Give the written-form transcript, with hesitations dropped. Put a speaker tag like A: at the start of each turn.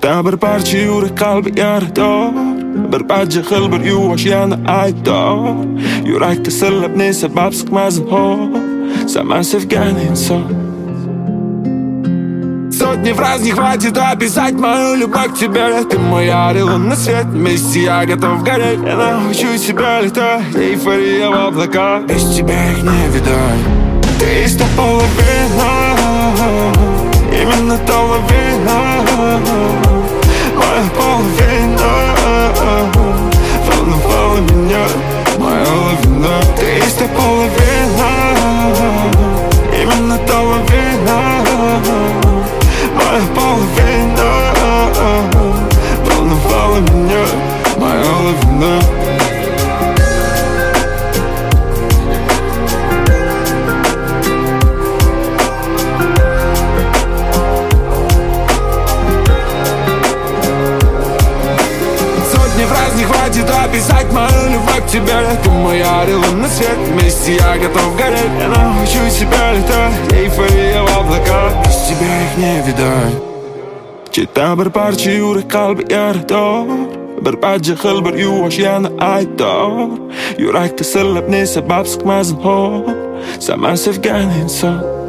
A: bir parça yürek kalbi yarador. Bir parça xil bir yuvash yana aybdor. Yurakda sirlab ne sabab sıkmazın hop. Сама sevgan inson. Сотни фраз не хватит описать мою любовь к тебе. Ты мой ярый лунный свет, вместе я готов гореть. Я научу себя летать, эйфория в облаках. Без тебя их не видать. Ты есть та половина, именно та половина, моя половина. Волновала меня моя лавина. Ты есть та половина, именно та половина, моя половина. Волновала меня моя лавина. Сотни фраз не хватит описать мою любовь к тебе. Ты мой ярый лунный свет, вместе я готов гореть. Я научу себя летать, эйфория в облаках. Без тебя их не видать. Çita bir parça yürek kalbi yarador. Bir parça xil bir yuvash yana aybdor. Yurakda sirlab ne sabab sıkmazın hop. Sen sevgan inson.